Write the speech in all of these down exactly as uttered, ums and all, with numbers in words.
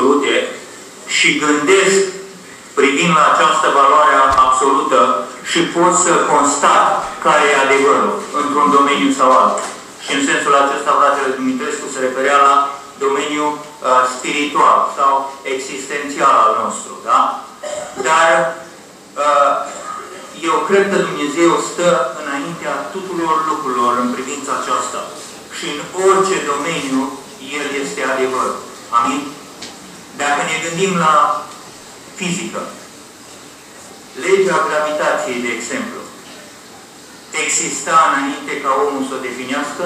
absolute și gândesc privind la această valoare absolută și pot să constat care e adevărul într-un domeniu sau altul. Și în sensul acesta, fratele Dumitrescu se referea la domeniul uh, spiritual sau existențial al nostru. Da? Dar uh, eu cred că Dumnezeu stă înaintea tuturor lucrurilor în privința aceasta. Și în orice domeniu, El este adevăr. Amin? Dacă ne gândim la fizică, legea gravitației, de exemplu, exista înainte ca omul să o definească?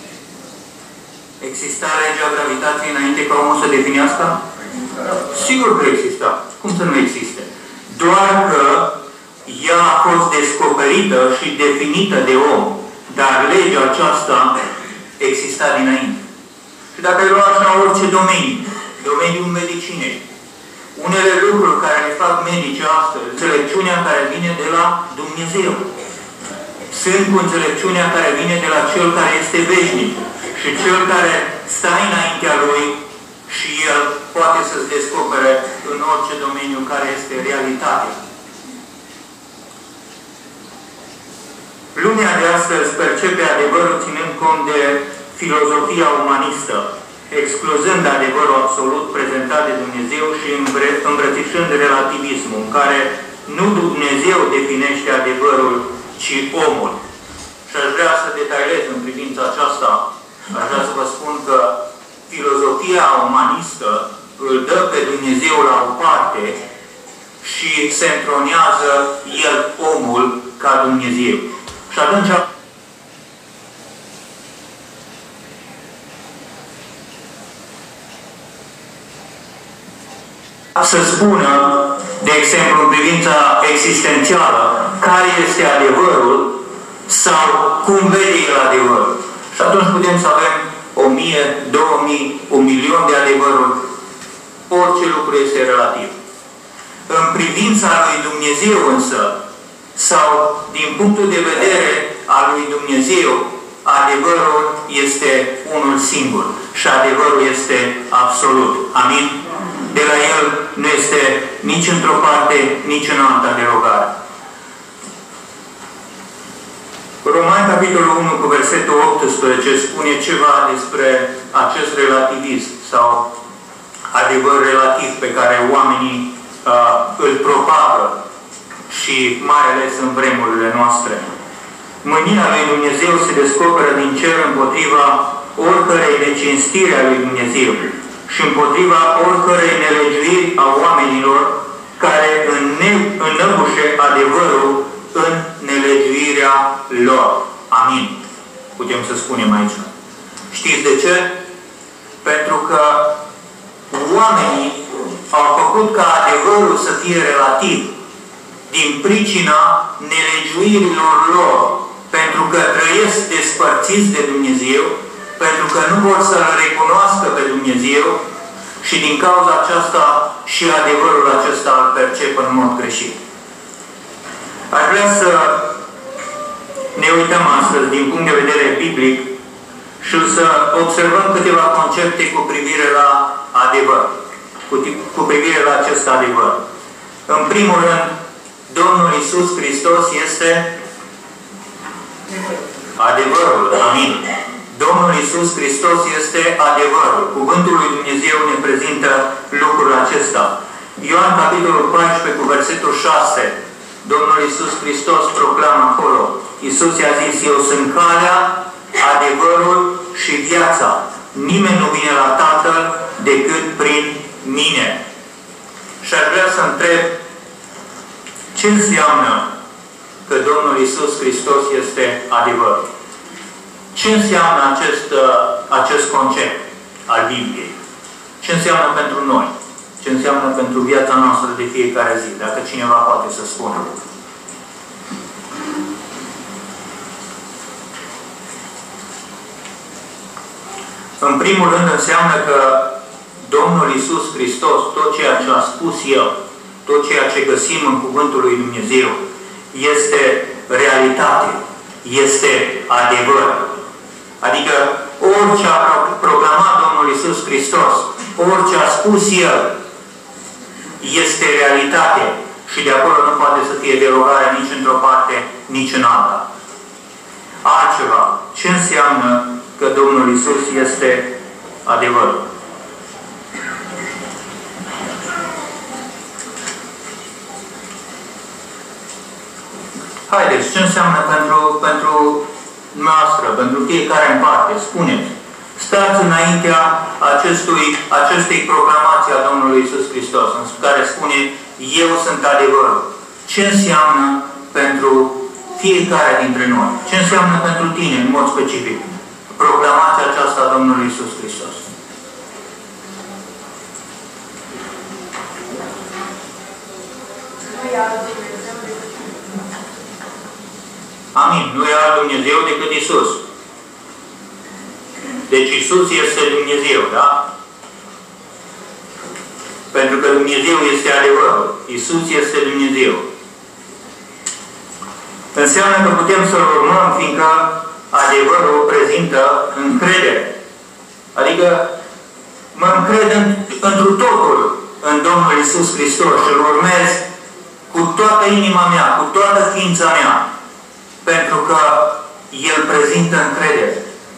Exista legea gravitației înainte ca omul să o definească? Sigur că exista. Cum să nu existe? Doar că ea a fost descoperită și definită de om. Dar legea aceasta exista dinainte. Și dacă îi luați la orice domeniu, domeniul medicinei, unele lucruri care le fac medici astăzi, înțelepciunea care vine de la Dumnezeu, sunt cu înțelepciunea care vine de la Cel care este veșnic și Cel care stă înaintea Lui și El poate să-ți descopere în orice domeniu care este realitatea. Lumea de astăzi percepe adevărul ținând cont de filozofia umanistă, excluzând adevărul absolut prezentat de Dumnezeu și îmbrățișând relativismul, în care nu Dumnezeu definește adevărul, ci omul. Și aș vrea să detaliez în privința aceasta, aș vrea să vă spun că filozofia umanistă îl dă pe Dumnezeu la o parte și se întronează El, omul, ca Dumnezeu. Și atunci să spună, de exemplu, în privința existențială, care este adevărul sau cum vede el adevărul. Și atunci putem să avem o mie, două mii, un milion de adevăruri. Orice lucru este relativ. În privința lui Dumnezeu însă, sau din punctul de vedere al lui Dumnezeu, adevărul este unul singur. Și adevărul este absolut. Amin? De la El nu este nici într-o parte, nici în alta derogare. Romani, capitolul unu, cu versetul optsprezece, spune ceva despre acest relativism sau adevăr relativ pe care oamenii uh, îl propagă și mai ales în vremurile noastre. Mânia lui Dumnezeu se descoperă din cer împotriva oricărei necinstire a lui Dumnezeu și împotriva oricărei nelegiuiri a oamenilor care înnăbușe adevărul în nelegiuirea lor. Amin. Putem să spunem aici. Știți de ce? Pentru că oamenii au făcut ca adevărul să fie relativ din pricina nelegiuirilor lor, pentru că trăiesc despărțiți de Dumnezeu, pentru că nu vor să-L recunoască pe Dumnezeu și din cauza aceasta și adevărul acesta îl percep în mod greșit. Aș vrea să ne uităm astăzi din punct de vedere biblic și să observăm câteva concepte cu privire la adevăr, cu, cu privire la acest adevăr. În primul rând, Domnul Iisus Hristos este adevărul. Amin. Domnul Iisus Hristos este adevărul. Cuvântul lui Dumnezeu ne prezintă lucrul acesta. Ioan, capitolul paisprezece, cu versetul șase, Domnul Iisus Hristos proclamă acolo. Iisus i-a zis, eu sunt calea, adevărul și viața. Nimeni nu vine la Tatăl decât prin mine. Și aș vrea să întreb, ce înseamnă că Domnul Iisus Hristos este adevărul? Ce înseamnă acest, acest concept al Bibliei? Ce înseamnă pentru noi? Ce înseamnă pentru viața noastră de fiecare zi? Dacă cineva poate să spună. În primul rând înseamnă că Domnul Iisus Hristos, tot ceea ce a spus El, tot ceea ce găsim în Cuvântul lui Dumnezeu, este realitate, este adevăr. Adică orice a proclamat Domnul Iisus Hristos orice a spus El este realitate și de acolo nu poate să fie derogare nici într-o parte, nici în alta. Altceva. Ce înseamnă că Domnul Iisus este adevărul? Haideți, ce înseamnă pentru, pentru noastră, pentru fiecare în parte? Spuneți. Stați înaintea acestui, acestei proclamații a Domnului Iisus Hristos, în care spune, eu sunt adevărul. Ce înseamnă pentru fiecare dintre noi? Ce înseamnă pentru tine, în mod specific? Proclamația aceasta a Domnului Iisus Hristos. Amin. Nu e alt Dumnezeu decât Iisus. Deci Iisus este Dumnezeu, da? Pentru că Dumnezeu este adevărul. Iisus este Dumnezeu. Înseamnă că putem să-L urmăm, fiindcă adevărul prezintă încredere. Adică mă încred în, întru totul în Domnul Iisus Hristos și îl urmez cu toată inima mea, cu toată ființa mea, pentru că El prezintă încredere.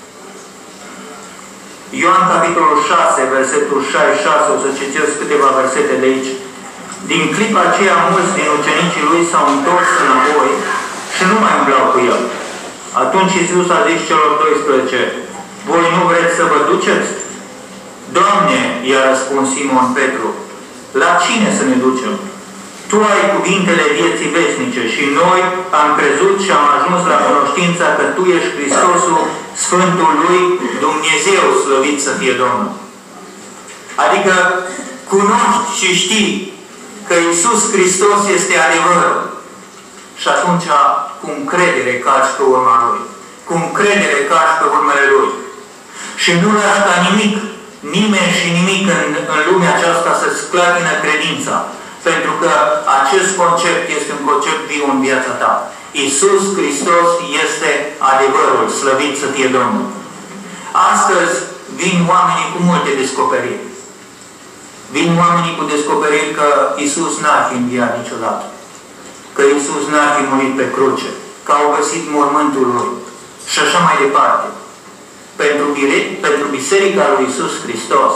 Ioan, capitolul șase, versetul șaizeci și șase, o să citesc câteva versete de aici. Din clipa aceea, mulți din ucenicii Lui s-au întors înapoi și nu mai umblau cu El. Atunci Iisus a zis celor doisprezece, voi nu vreți să vă duceți? Doamne, i-a răspuns Simon Petru, la cine să ne ducem? Tu ai cuvintele vieții veșnice și noi am crezut și am ajuns la cunoștința că Tu ești Hristosul, Sfântul lui Dumnezeu, slăvit să fie Domnul. Adică cunoști și știi că Iisus Hristos este adevărul. Și atunci cu încredere calci pe urma Lui. Cu încredere calci pe urmele Lui. Și nu lași ca nimic, nimeni și nimic în, în lumea aceasta să-ți clatină credința. Pentru că acest concept este un concept viu în viața ta. Iisus Hristos este adevărul, slăvit să fie Domnul. Astăzi vin oamenii cu multe descoperiri. Vin oamenii cu descoperiri că Iisus n-ar fi înviat niciodată. Că Iisus n-ar fi murit pe cruce. Că au găsit mormântul Lui. Și așa mai departe. Pentru, pentru Biserica lui Iisus Hristos,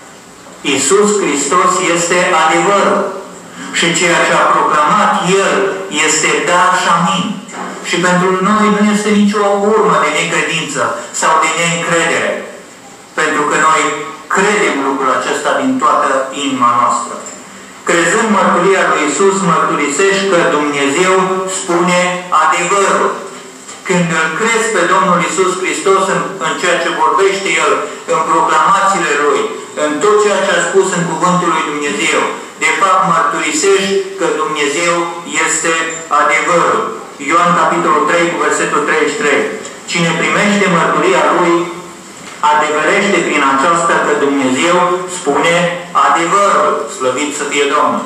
Iisus Hristos este adevărul. Și ceea ce a proclamat El este da și amin. Și pentru noi nu este nicio urmă de necredință sau de neîncredere. Pentru că noi credem lucrul acesta din toată inima noastră. Crezând mărturia lui Iisus, mărturisești că Dumnezeu spune adevărul. Când îl crezi pe Domnul Iisus Hristos în, în ceea ce vorbește El, în proclamațiile Lui, în tot ceea ce a spus în Cuvântul lui Dumnezeu, de fapt mărturisești că Dumnezeu este adevărul. Ioan, capitolul trei, cu versetul treizeci și trei. Cine primește mărturia Lui, adeverește prin aceasta că Dumnezeu spune adevărul. Slăvit să fie Domnul.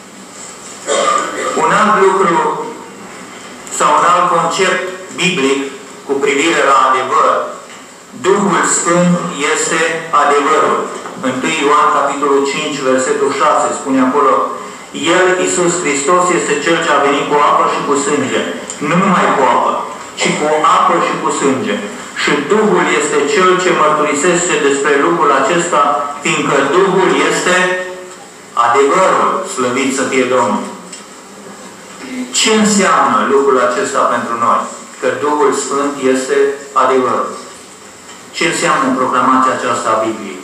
Un alt lucru sau un alt concept biblic cu privire la adevăr. Duhul Sfânt este adevărul. întâi Ioan, capitolul cinci, versetul șase, spune acolo, El, Iisus Hristos, este Cel ce a venit cu apă și cu sânge. Nu numai cu apă, ci cu apă și cu sânge. Și Duhul este Cel ce mărturisește despre lucrul acesta, fiindcă Duhul este adevărul, slăvit să fie Domnul. Ce înseamnă lucrul acesta pentru noi? Că Duhul Sfânt este adevărul. Ce înseamnă proclamația aceasta a Bibliei?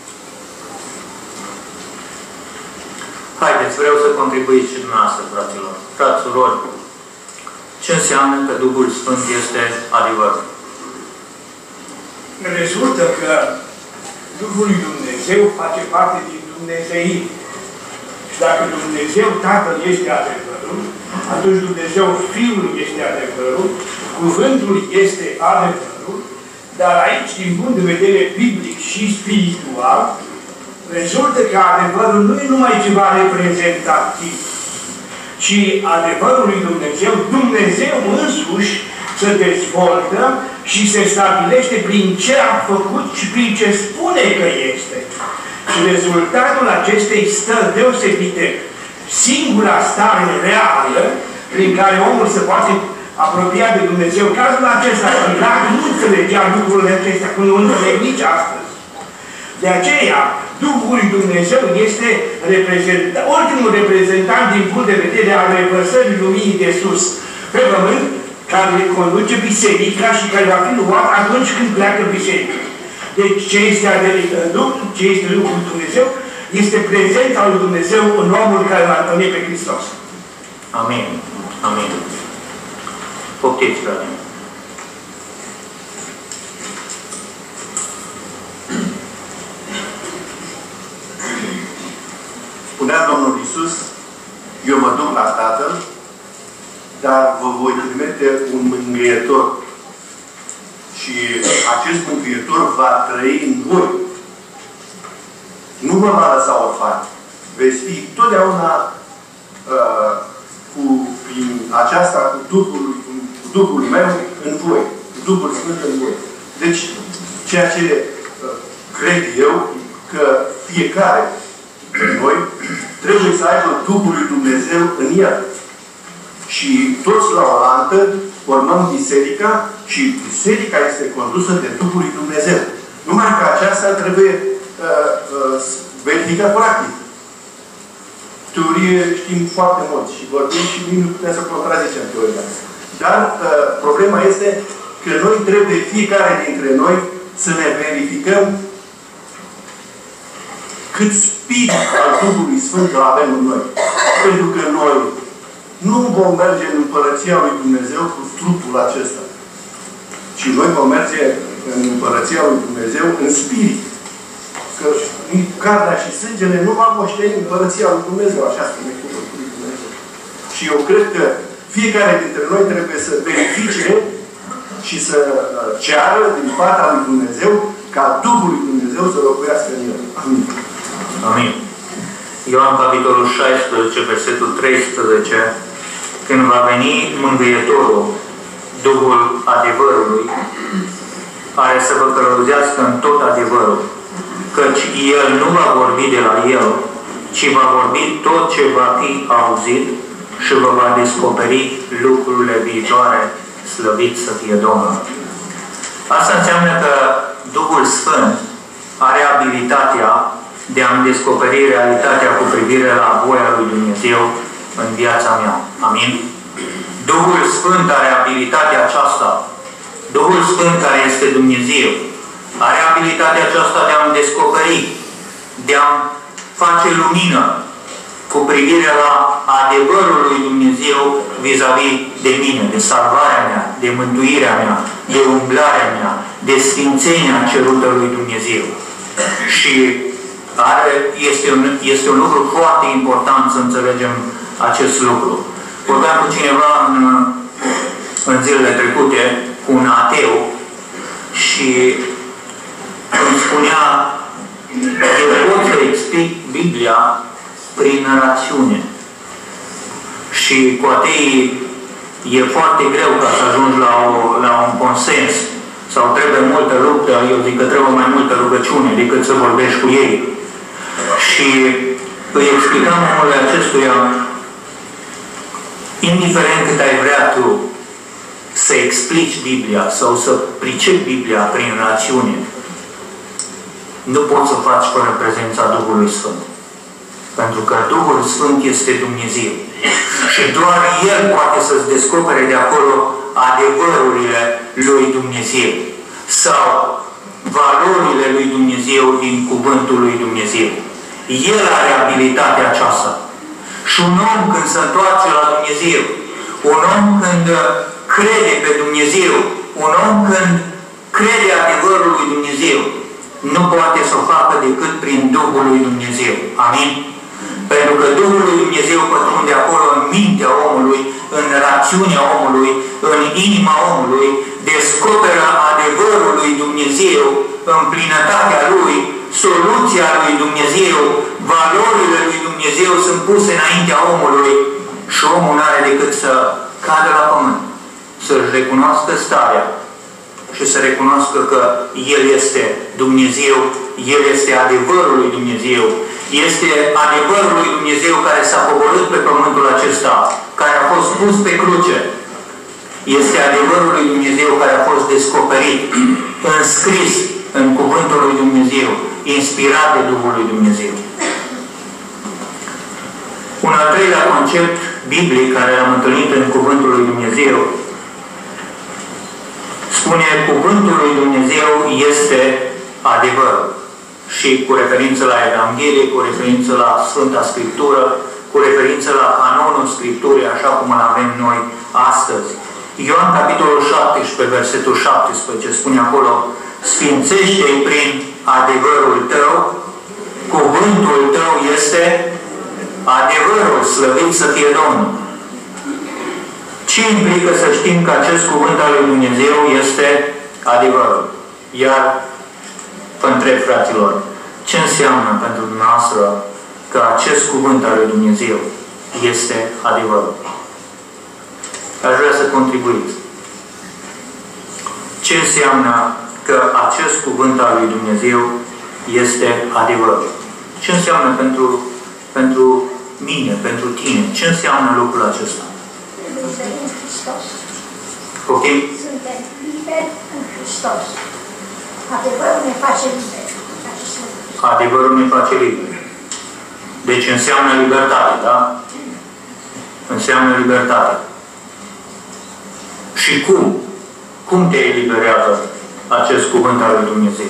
Haideți, vreau să contribuiți și dumneavoastră, fraților. Frați, surori, ce înseamnă că Duhul Sfânt este adevărul? Rezultă că Duhul lui Dumnezeu face parte din Dumnezeii. Și dacă Dumnezeu Tatăl este adevărul, atunci Dumnezeu Fiul este adevărul, Cuvântul este adevărul, dar aici, din punct de vedere biblic și spiritual, rezultă că adevărul nu e numai ceva reprezentativ, ci adevărul lui Dumnezeu, Dumnezeu însuși se dezvoltă și se stabilește prin ce a făcut și prin ce spune că este. Și rezultatul acestei stări deosebite, singura stare reală prin care omul se poate apropia de Dumnezeu, cazul acesta, Irak nu înțelegea lucrurile acestea, cum nu înțeleg nici astăzi. De aceea, Duhul lui Dumnezeu este reprezentant, ultimul reprezentant din punct de vedere al revărsării luminii de sus pe pământ, care conduce biserica și care va fi luat atunci când pleacă biserica. Deci ce este adevărat, ce este Duhul lui Dumnezeu, este prezența lui Dumnezeu în omul care l-a întâlnit pe Hristos. Amin. Amin. Poftiți, frate. Spunea Domnul Iisus, eu mă duc la Tatăl, dar vă voi trimite un mângâietor. Și acest mângâietor va trăi în voi. Nu vă va lăsa orfani. Veți fi totdeauna uh, cu, prin aceasta, cu Duhul, cu Duhul meu în voi. Cu Duhul Sfânt în voi. Deci, ceea ce uh, cred eu, că fiecare dintre noi trebuie să aibă Duhul lui Dumnezeu în el. Și toți la oaltă formăm biserica și biserica este condusă de Duhul lui Dumnezeu. Numai că aceasta trebuie uh, uh, verificat practic. Teorie știm foarte mult și vorbim și nu putem să contrazicem teoria. Dar uh, problema este că noi trebuie, fiecare dintre noi, să ne verificăm cât spirit al Duhului Sfânt îl avem în noi. Pentru că noi nu vom merge în Împărăția lui Dumnezeu cu trupul acesta. Și noi vom merge în Împărăția lui Dumnezeu în spirit. Că carnea și sângele nu va moșteni Împărăția lui Dumnezeu. Așa spune cuvântul lui Dumnezeu. Și eu cred că fiecare dintre noi trebuie să verifice și să ceară din partea lui Dumnezeu ca Duhul lui Dumnezeu să locuiască în el. Amin. Amin. Ioan, capitolul șaisprezece, versetul treisprezece, când va veni Mângâietorul, Duhul adevărului, care să vă călăuzească în tot adevărul, căci El nu va vorbi de la El, ci va vorbi tot ce va fi auzit și vă va descoperi lucrurile viitoare, slăvit să fie Domnul. Asta înseamnă că Duhul Sfânt are abilitatea de a-mi descoperi realitatea cu privire la voia lui Dumnezeu în viața mea. Amin? Duhul Sfânt are abilitatea aceasta. Duhul Sfânt, care este Dumnezeu, are abilitatea aceasta de a-mi descoperi, de a-mi face lumină cu privire la adevărul lui Dumnezeu vis-a-vis de mine, de salvarea mea, de mântuirea mea, de umblarea mea, de sfințenia cerută lui Dumnezeu. Și are, este, un, este un lucru foarte important să înțelegem acest lucru. Vorbeam cu cineva în, în zilele trecute, cu un ateu, și îmi spunea, eu pot să explic Biblia prin rațiune. Și cu ateii e foarte greu ca să ajungi la, o, la un consens. Sau trebuie multă luptă, eu zic că trebuie mai multă rugăciune decât să vorbești cu ei. Și îi explicam omului acestuia, indiferent cât ai vrea tu să explici Biblia sau să pricepi Biblia prin rațiune, nu poți să faci fără prezența Duhului Sfânt. Pentru că Duhul Sfânt este Dumnezeu. Și doar El poate să-ți descopere de acolo adevărurile lui Dumnezeu. Sau valorile lui Dumnezeu din cuvântul lui Dumnezeu. El are abilitatea aceasta. Și un om când se întoarce la Dumnezeu, un om când crede pe Dumnezeu, un om când crede adevărul lui Dumnezeu, nu poate să o facă decât prin Duhul lui Dumnezeu. Amin? Pentru că Duhul lui Dumnezeu pătrunde acolo în mintea omului, în rațiunea omului, în inima omului, descoperă adevărul lui Dumnezeu, în plinătatea lui, soluția lui Dumnezeu, valorile lui Dumnezeu sunt puse înaintea omului și omul nu are decât să cadă la pământ, să-și recunoască starea și să recunoască că El este Dumnezeu El este adevărul lui Dumnezeu. Este adevărul lui Dumnezeu care s-a coborât pe pământul acesta, care a fost pus pe cruce. Este adevărul lui Dumnezeu care a fost descoperit, înscris în cuvântul lui Dumnezeu, inspirat de Duhul lui Dumnezeu. Un al treilea concept biblic care l-am întâlnit în cuvântul lui Dumnezeu spune: cuvântul lui Dumnezeu este adevăr. Și cu referință la Evanghelie, cu referință la Sfânta Scriptură, cu referință la canonul Scripturii, așa cum îl avem noi astăzi. Ioan, capitolul șaptesprezece, versetul șaptesprezece, spune acolo: sfințește-i prin adevărul tău, cuvântul tău este adevărul, slăvit să fie Domnul. Ce implică să știm că acest cuvânt al lui Dumnezeu este adevărul? Iar vă întreb, fraților, ce înseamnă pentru dumneavoastră că acest cuvânt al lui Dumnezeu este adevărul? Aș vrea să contribuiți. Ce înseamnă că acest cuvânt al lui Dumnezeu este adevărul? Ce înseamnă pentru, pentru mine, pentru tine? Ce înseamnă lucrul acesta? Suntem în Hristos. Ok? Suntem liberi în Hristos. Adevărul ne face liberi. Adevărul ne face liberi. Deci înseamnă libertate, da? Înseamnă libertate. Și cum? Cum te eliberează acest cuvânt al lui Dumnezeu?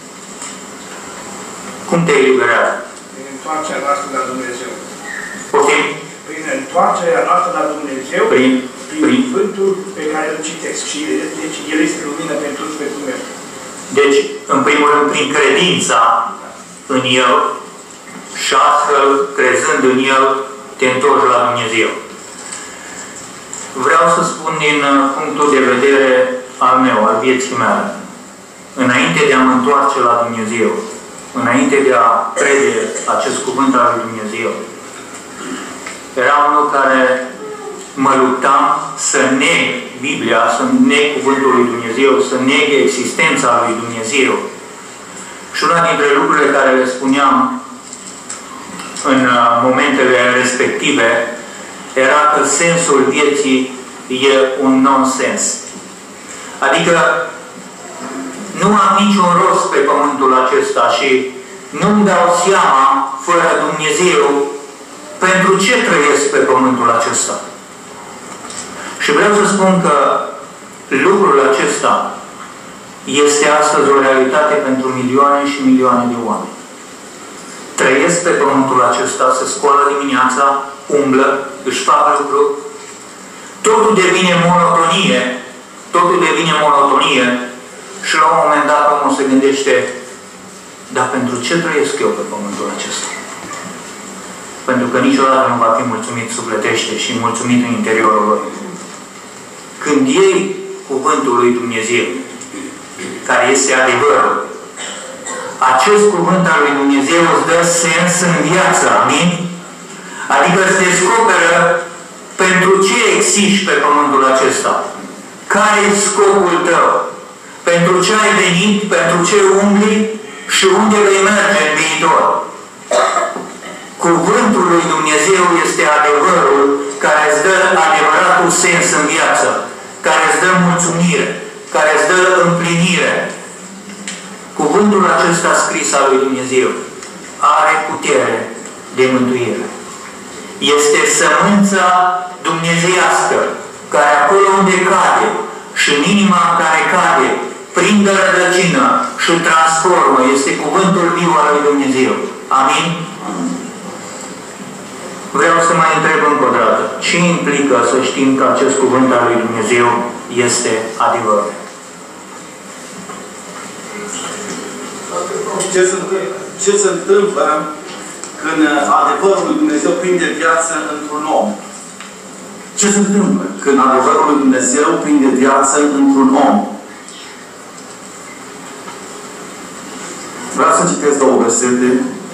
Cum te eliberează? Prin întoarcerea noastră la Dumnezeu. Poftim? Prin întoarcerea noastră la Dumnezeu, prin, prin, prin cuvântul pe care îl citesc. Și deci El este lumină pentru toți pentru mine. Deci, în primul rând, prin credința în El și astfel, crezând în El, te întorci la Dumnezeu. Vreau să spun din punctul de vedere al meu, al vieții mele. Înainte de a mă întoarce la Dumnezeu, înainte de a crede acest cuvânt al lui Dumnezeu, era unul care mă luptam să neg Biblia, să neg cuvântul lui Dumnezeu, să neg existența lui Dumnezeu. Și una dintre lucrurile care le spuneam în momentele respective era că sensul vieții e un nonsens. Adică nu am niciun rost pe pământul acesta și nu-mi dau seama, fără Dumnezeu, pentru ce trăiesc pe pământul acesta. Și vreau să spun că lucrul acesta este astăzi o realitate pentru milioane și milioane de oameni. Trăiesc pe pământul acesta, se scoală dimineața, umblă, își fac lucru, totul devine monotonie, totul devine monotonie și la un moment dat omul se gândește: dar pentru ce trăiesc eu pe pământul acesta? Pentru că niciodată nu va fi mulțumit sufletește și mulțumit în interiorul lui. Când iei cuvântul lui Dumnezeu, care este adevărul, acest cuvânt al lui Dumnezeu îți dă sens în viață, amin? Adică îți descoperă pentru ce existi pe pământul acesta. Care e scopul tău? Pentru ce ai venit, pentru ce umbli și unde vei merge în viitor. Cuvântul lui Dumnezeu este adevărul care îți dă adevăratul sens în viață, care îți dă mulțumire, care îți dă împlinire. Cuvântul acesta scris al lui Dumnezeu are putere de mântuire. Este sămânța dumnezeiască, care acolo unde cade și în inima în care cade, prinde rădăcină și transformă. Este cuvântul viu al lui Dumnezeu. Amin? Vreau să mai întreb încă o dată. Ce implică să știm că acest cuvânt al lui Dumnezeu este adevăr? Ce se, ce se întâmplă când adevărul lui Dumnezeu prinde viață într-un om? Ce se întâmplă când adevărul lui Dumnezeu prinde viață într-un om? Vreau să citesc două versete.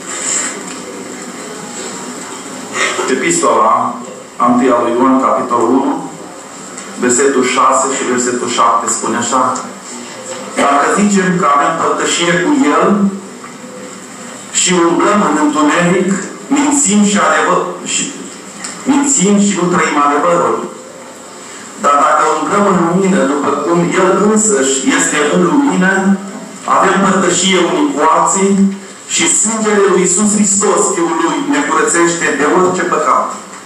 Epistola întâia lui Ioan, capitolul unu, versetul șase și versetul șapte spune așa: dacă zicem că avem părtășie cu El și umblăm în întuneric, mințim și, adevăr, și, mințim și nu trăim adevărul. Dar dacă umblăm în lumină, după cum El însăși este în lumină, avem părtășie unii cu alții și sângele lui Iisus Hristos, Fiul Lui, ne curățește de orice păcat.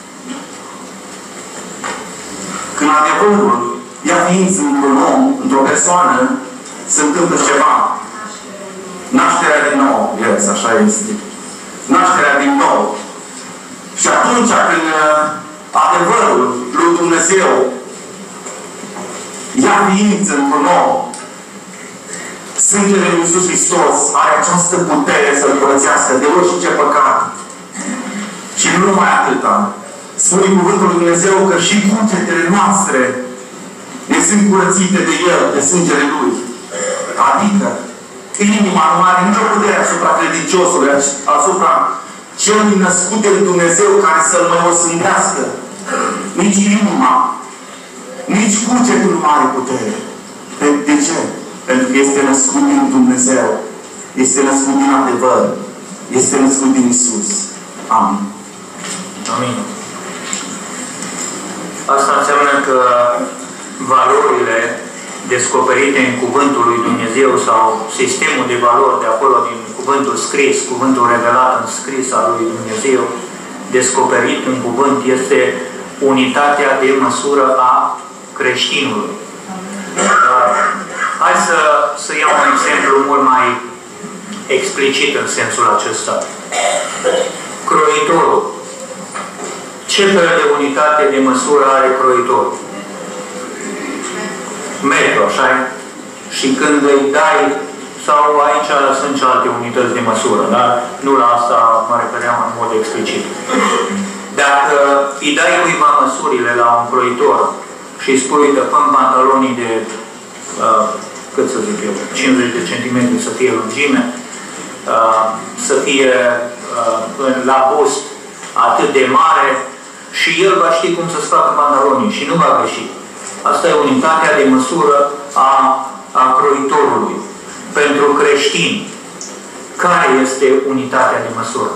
Când adevărul ia ființă într-un om, într-o persoană, se întâmplă ceva. Nașterea din nou. Yes, așa este. Nașterea din nou. Și atunci când adevărul lui Dumnezeu ia ființă într-un om, sângele lui Iisus Hristos are această putere să-l curățească de orice păcat. Și nu numai atâta. Spune cuvântul lui Dumnezeu că și cugetele noastre ne sunt curățite de El, de sângele Lui. Adică, inima nu are nicio putere asupra credinciosului, asupra celui născut de Dumnezeu care să-L mai osândească. Nici inima, nici cugetul nu are putere. De ce? Pentru că este născut din Dumnezeu. Este născut din adevăr. Este născut din Iisus. Amin. Amin. Asta înseamnă că valorile descoperite în Cuvântul lui Dumnezeu sau sistemul de valori de acolo din Cuvântul scris, Cuvântul revelat în scris al lui Dumnezeu, descoperit în Cuvânt, este unitatea de măsură a creștinului. Uh, hai să, să iau un exemplu mult mai explicit în sensul acesta. Croitorul. Ce fel de unitate de măsură are croitorul? Metru, așa -i? Și când îi dai, sau aici sunt și alte unități de măsură, dar nu la asta mă refeream în mod explicit. Dacă îi dai cuiva măsurile la un croitor și îi spui că fă pantalonii de, uh, cât să zic eu, cincizeci de centimetri să fie lungime, uh, să fie uh, la bust atât de mare, și el va ști cum să-ți facă pantalonii și nu va greși. Asta e unitatea de măsură a, a croitorului. Pentru creștini, care este unitatea de măsură?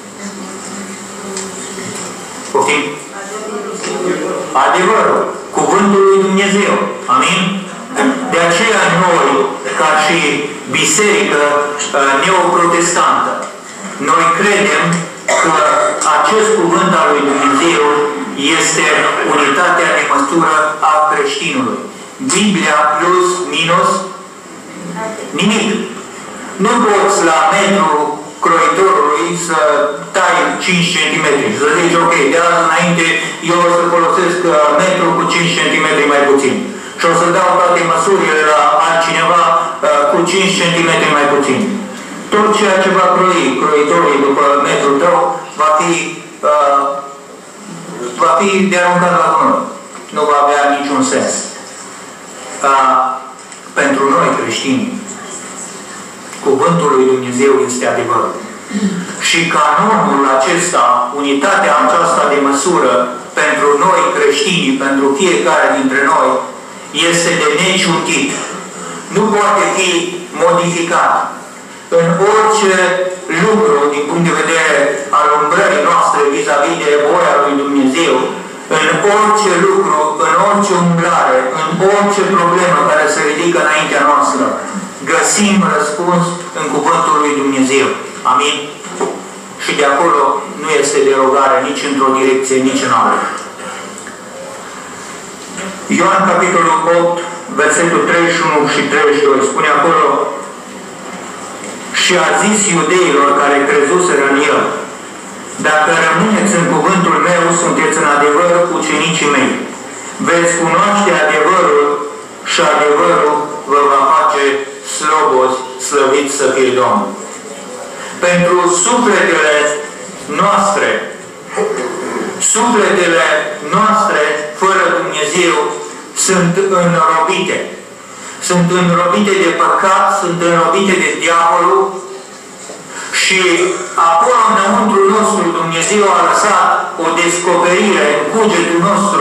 Poftim? Adevărul. Cuvântul lui Dumnezeu. Amin? De aceea noi, ca și biserică neoprotestantă, noi credem că acest cuvânt al lui Dumnezeu este unitatea de măsură a creștinului. Biblia plus, minus, nimic. Nu poți la metru croitorului să tai cinci centimetri și să zici, ok, de azi înainte eu o să folosesc metru cu cinci centimetri mai puțin. Și o să dau toate măsurile la altcineva uh, cu cinci centimetri mai puțin. Tot ceea ce va croi croitorii după metrul tău va fi, uh, va fi de aruncat la gunoi. Nu va avea niciun sens. Uh, pentru noi creștini, Cuvântul lui Dumnezeu este adevărul. Și canonul acesta, unitatea aceasta de măsură pentru noi creștini, pentru fiecare dintre noi, este de neciuntit. Nu poate fi modificat. În orice lucru, din punct de vedere al umbrării noastre vis-a-vis de voia lui Dumnezeu, în orice lucru, în orice umblare, în orice problemă care se ridică înaintea noastră, găsim răspuns în Cuvântul lui Dumnezeu. Amin? Și de acolo nu este derogare nici într-o direcție, nici în altă. Ioan, capitolul opt, versetul treizeci și unu și treizeci și doi, spune acolo: și a zis iudeilor care crezuseră în El: dacă rămâneți în cuvântul meu, sunteți în adevăr ucenicii mei. Veți cunoaște adevărul și adevărul vă va face slobozi, slăviți să fie Domnul. Pentru sufletele noastre, sufletele noastre fără Dumnezeu sunt înrobite. Sunt înrobite de păcat, sunt înrobite de diavolul și acolo înăuntru nostru Dumnezeu a lăsat o descoperire în cugetul nostru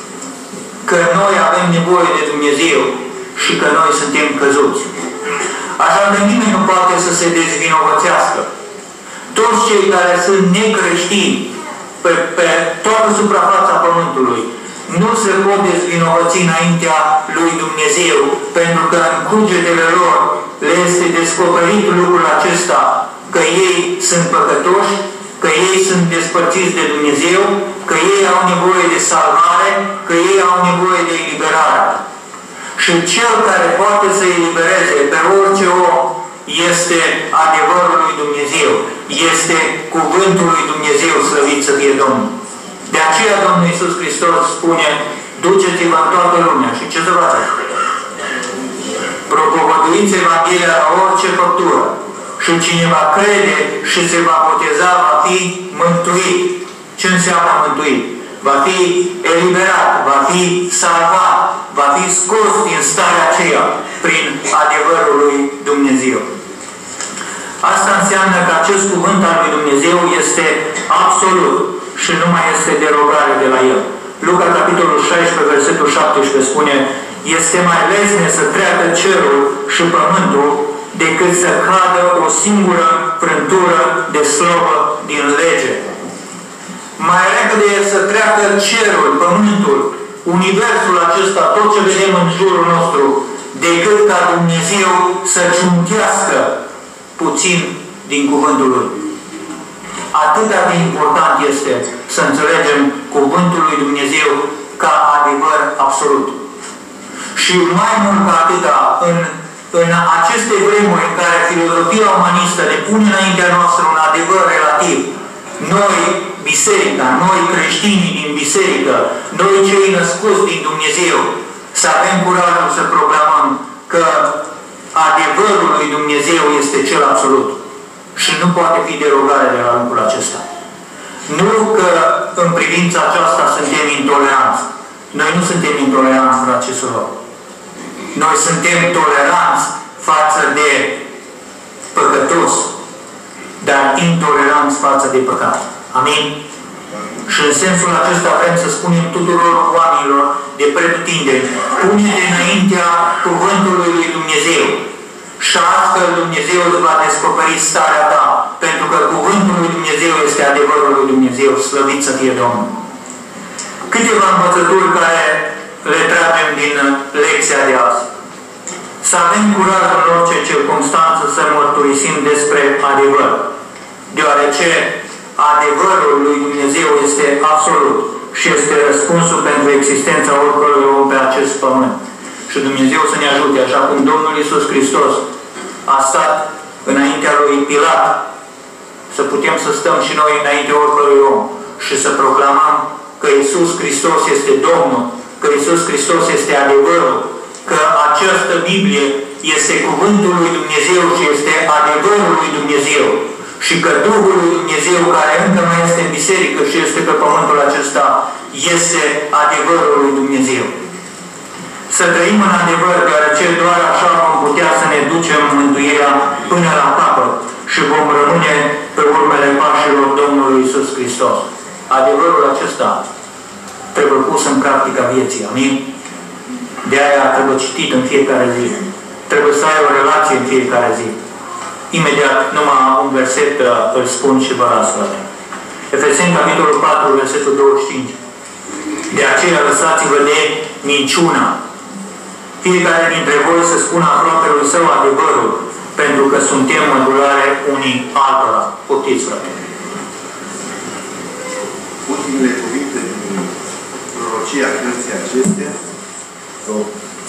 că noi avem nevoie de Dumnezeu și că noi suntem căzuți. Așa că nimeni nu poate să se dezvinovățească. Toți cei care sunt necreștini pe, pe toată suprafața Pământului nu se pot dezvinovăți înaintea lui Dumnezeu, pentru că în cugetele lor le este descoperit lucrul acesta, că ei sunt păcătoși, că ei sunt despărțiți de Dumnezeu, că ei au nevoie de salvare, că ei au nevoie de eliberare. Și cel care poate să elibereze pe orice om este adevărul lui Dumnezeu, este cuvântul lui Dumnezeu, slăvit să fie Domnul. De aceea Domnul Iisus Hristos spune, duceți-vă în toată lumea. Și ce să faceți? Propovăduiți Evanghelia la orice făptură. Și cine va crede și se va boteza va fi mântuit. Ce înseamnă mântuit? Va fi eliberat, va fi salvat, va fi scos din starea aceea prin adevărul lui Dumnezeu. Asta înseamnă că acest cuvânt al lui Dumnezeu este absolut și nu mai este derogare de la el. Luca, capitolul șaisprezece, versetul șaptesprezece spune, este mai lesne să treacă cerul și pământul decât să cadă o singură frântură de slobă din lege. Mai repede să treacă cerul, pământul, universul acesta, tot ce vedem în jurul nostru, decât ca Dumnezeu să ciunchească puțin din cuvântul Lui. Atât de important este să înțelegem cuvântul lui Dumnezeu ca adevăr absolut. Și mai mult ca atâta, în, în aceste vremuri în care filozofia umanistă ne pune înaintea noastră un adevăr relativ, noi, biserica, noi creștinii din biserică, noi cei născuți din Dumnezeu, să avem curajul să proclamăm că adevărul lui Dumnezeu este cel absolut. Și nu poate fi derogare de la lucrul acesta. Nu că în privința aceasta suntem intoleranți. Noi nu suntem intoleranți, fraților. Noi suntem toleranți față de păcătos, dar intoleranți față de păcat. Amin? Și în sensul acesta vrem să spunem tuturor oamenilor de pretutindeni, pune-te înaintea cuvântului lui Dumnezeu. Și astfel Dumnezeu îți va descoperi starea ta, pentru că cuvântul lui Dumnezeu este adevărul lui Dumnezeu, slăvit să fie Domnul. Câteva învățături care le tragem din lecția de azi. Să avem curaj în orice circunstanță să mărturisim despre adevăr, deoarece adevărul lui Dumnezeu este absolut și este răspunsul pentru existența oricărui om pe acest pământ. Și Dumnezeu să ne ajute, așa cum Domnul Iisus Hristos a stat înaintea lui Pilat, să putem să stăm și noi înainte oricărui om și să proclamăm că Iisus Hristos este Domnul, că Iisus Hristos este adevărul, că această Biblie este cuvântul lui Dumnezeu și este adevărul lui Dumnezeu și că Duhul lui Dumnezeu, care încă mai este în biserică și este pe pământul acesta, este adevărul lui Dumnezeu. Să trăim în adevăr, deoarece doar așa vom putea să ne ducem mântuirea până la capăt și vom rămâne pe urmele pașilor Domnului Iisus Hristos. Adevărul acesta trebuie pus în practica vieții. Amin? De aia trebuie citit în fiecare zi. Trebuie să ai o relație în fiecare zi. Imediat, numai un verset îl spun și vă las, frate. Efeseni, capitolul patru, versetul douăzeci și cinci. De aceea lăsați-vă de minciună. Fiecare dintre voi să spună aproapelui său adevărul, pentru că suntem mădulare unii altora. Poftiți, frate. Ultimele cuvinte din prorocia cărții acestea, oh,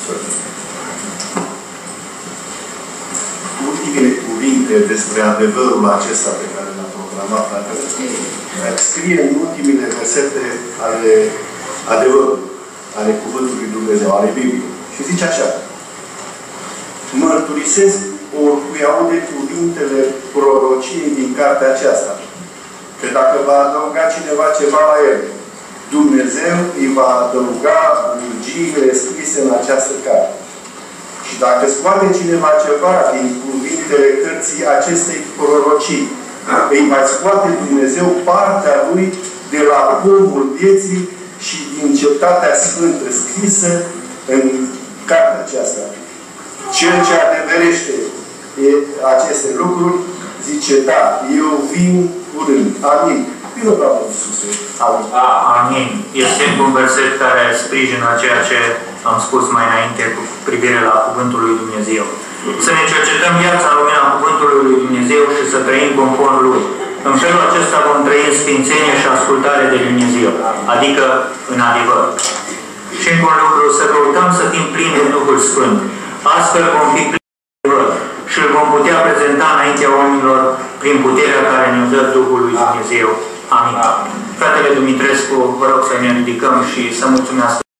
ultimele cuvinte despre adevărul acesta pe care l-a proclamat fratele, scrie în ultimele versete ale adevărului, ale Cuvântului Dumnezeu, ale Bibliei. Și zice așa: mărturisesc oricui aude cuvintele prorociei din cartea aceasta, că dacă va adăuga cineva ceva la el, Dumnezeu îi va adăuga bugiile scrise în această carte. Și dacă scoate cineva ceva din cuvintele cărții acestei prorocii, îi va scoate Dumnezeu partea lui de la pomul vieții și din cetatea sfântă scrisă în cartea aceasta. Cel ce adeverește e, aceste lucruri, zice, da, eu vin curând. Amin. Vină, Doamne Iisuse. Amin. Amin. Este un verset care sprijină ceea ce am spus mai înainte cu privire la Cuvântul lui Dumnezeu. Să ne cercetăm viața în lumina Cuvântului lui Dumnezeu și să trăim conform Lui. În felul acesta vom trăi în sfințenie și ascultare de Dumnezeu, adică în adevăr. Și încă un lucru, să căutăm să fim plini de Duhul Sfânt. Astfel vom fi plini de adevăr și îl vom putea prezenta înaintea oamenilor prin puterea care ne dă Duhul lui Dumnezeu. Amin. Fratele Dumitrescu, vă rog să ne ridicăm și să mulțumească.